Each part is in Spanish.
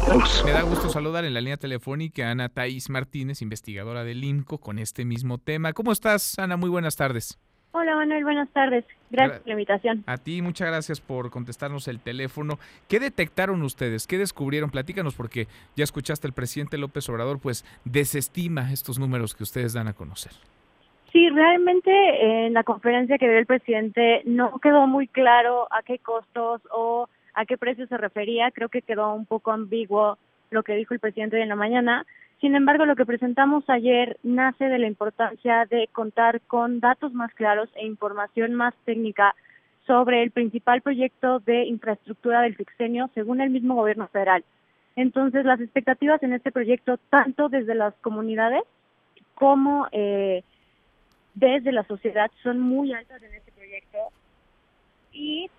Me da gusto saludar en la línea telefónica a Ana Thaís Martínez, investigadora del INCO, con este mismo tema. ¿Cómo estás, Ana? Muy buenas tardes. Hola Manuel, buenas tardes. Gracias por la invitación. A ti, muchas gracias por contestarnos el teléfono. ¿Qué detectaron ustedes? ¿Qué descubrieron? Platícanos, porque ya escuchaste, el presidente López Obrador pues desestima estos números que ustedes dan a conocer. Sí, realmente en la conferencia que dio el presidente no quedó muy claro a qué costos o a qué precios se refería. Creo que quedó un poco ambiguo lo que dijo el presidente en la mañana. Sin embargo, lo que presentamos ayer nace de la importancia de contar con datos más claros e información más técnica sobre el principal proyecto de infraestructura del sexenio, según el mismo gobierno federal. Entonces, las expectativas en este proyecto, tanto desde las comunidades como desde la sociedad, son muy altas en este proyecto. Y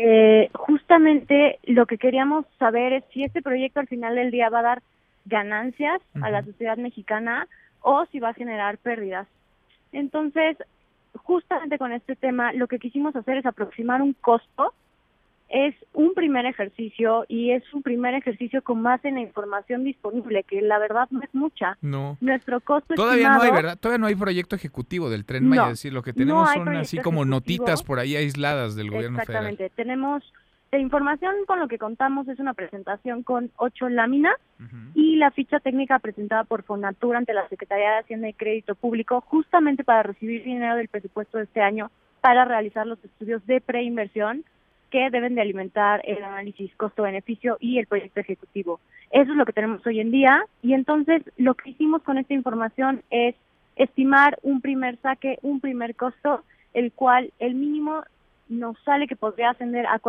justamente lo que queríamos saber es si este proyecto al final del día va a dar ganancias a la sociedad mexicana o si va a generar pérdidas. Entonces, justamente con este tema, lo que quisimos hacer es aproximar un costo. Es un primer ejercicio y es un primer ejercicio con base en la información disponible, que la verdad no es mucha. No. Nuestro costo Todavía estimado... no hay, ¿verdad? Todavía no hay proyecto ejecutivo del Tren Maya. No, Es decir, lo que no tenemos hay son así proyecto como ejecutivo. notitas por ahí aisladas del gobierno federal. Exactamente. Tenemos la información, con lo que contamos es una presentación con 8 láminas y la ficha técnica presentada por Fonatur ante la Secretaría de Hacienda y Crédito Público, justamente para recibir dinero del presupuesto de este año para realizar los estudios de preinversión que deben de alimentar el análisis costo-beneficio y el proyecto ejecutivo. Eso es lo que tenemos hoy en día, y entonces lo que hicimos con esta información es estimar un primer saque, un primer costo, el cual el mínimo nos sale que podría ascender a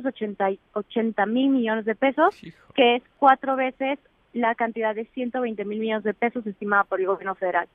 480 mil millones de pesos, que es 4 veces la cantidad de 120 mil millones de pesos estimada por el gobierno federal.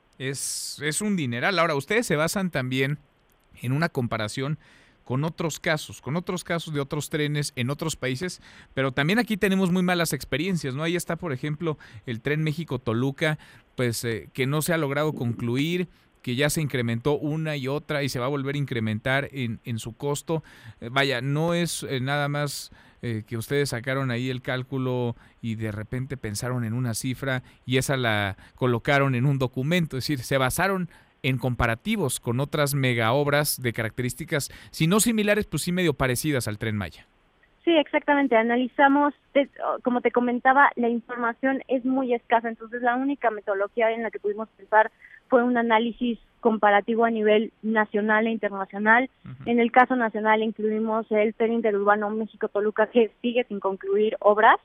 Es un dineral. Ahora, ustedes se basan también en una comparación con otros casos de otros trenes en otros países, pero también aquí tenemos muy malas experiencias, ¿no? Ahí está, por ejemplo, el tren México-Toluca, pues que no se ha logrado concluir, que ya se incrementó una y otra y se va a volver a incrementar en su costo. Vaya, no es nada más que ustedes sacaron ahí el cálculo y de repente pensaron en una cifra y esa la colocaron en un documento, es decir, se basaron en comparativos con otras mega obras de características, si no similares, pues sí medio parecidas al Tren Maya. Sí, exactamente. Analizamos, como te comentaba, la información es muy escasa, entonces la única metodología en la que pudimos pensar fue un análisis comparativo a nivel nacional e internacional. En el caso nacional incluimos el tren interurbano México-Toluca, que sigue sin concluir obras,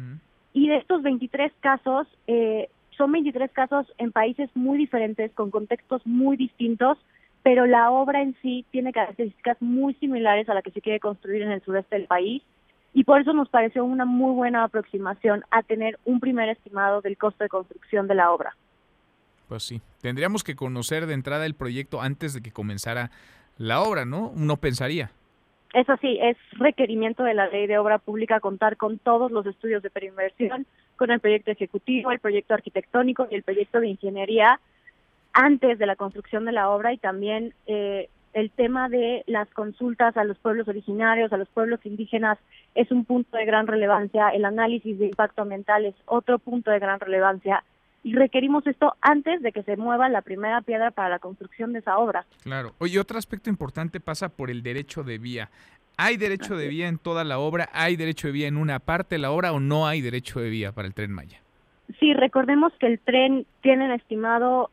y de estos 23 casos, son 23 casos en países muy diferentes, con contextos muy distintos, pero la obra en sí tiene características muy similares a la que se quiere construir en el sureste del país, y por eso nos pareció una muy buena aproximación a tener un primer estimado del costo de construcción de la obra. Pues sí, tendríamos que conocer de entrada el proyecto antes de que comenzara la obra, ¿no? Uno pensaría. Eso sí, es requerimiento de la Ley de Obra Pública contar con todos los estudios de preinversión, con el proyecto ejecutivo, el proyecto arquitectónico y el proyecto de ingeniería antes de la construcción de la obra, y también el tema de las consultas a los pueblos originarios, a los pueblos indígenas, es un punto de gran relevancia. El análisis de impacto ambiental es otro punto de gran relevancia, y requerimos esto antes de que se mueva la primera piedra para la construcción de esa obra. Claro. Oye, otro aspecto importante pasa por el derecho de vía. ¿Hay derecho de vía en toda la obra? ¿Hay derecho de vía en una parte de la obra o no hay derecho de vía para el Tren Maya? Sí, recordemos que el tren tiene estimado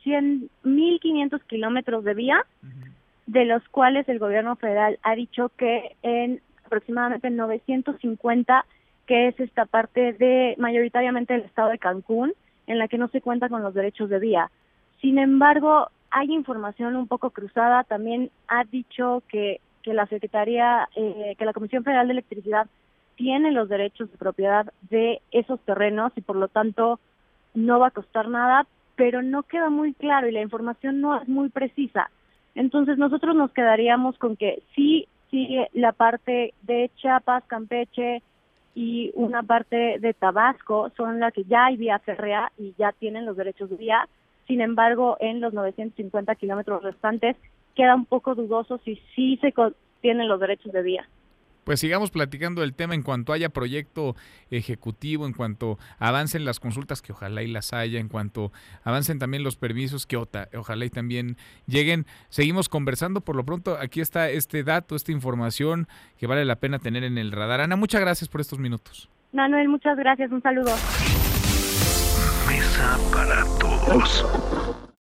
1.500 kilómetros de vía, de los cuales el gobierno federal ha dicho que en aproximadamente 950, que es esta parte de mayoritariamente del estado de Cancún, en la que no se cuenta con los derechos de vía. Sin embargo, hay información un poco cruzada. También ha dicho que la Secretaría, que la Comisión Federal de Electricidad tiene los derechos de propiedad de esos terrenos y por lo tanto no va a costar nada, pero no queda muy claro y la información no es muy precisa. Entonces nosotros nos quedaríamos con que sí la parte de Chiapas, Campeche y una parte de Tabasco son las que ya hay vía férrea y ya tienen los derechos de vía. Sin embargo, en los 950 kilómetros restantes queda un poco dudoso si sí se tienen los derechos de vía. Pues sigamos platicando del tema en cuanto haya proyecto ejecutivo, en cuanto avancen las consultas, que ojalá y las haya, en cuanto avancen también los permisos, que ojalá y también lleguen. Seguimos conversando. Por lo pronto, aquí está este dato, esta información que vale la pena tener en el radar. Ana, muchas gracias por estos minutos. Manuel, muchas gracias. Un saludo. Mesa para todos.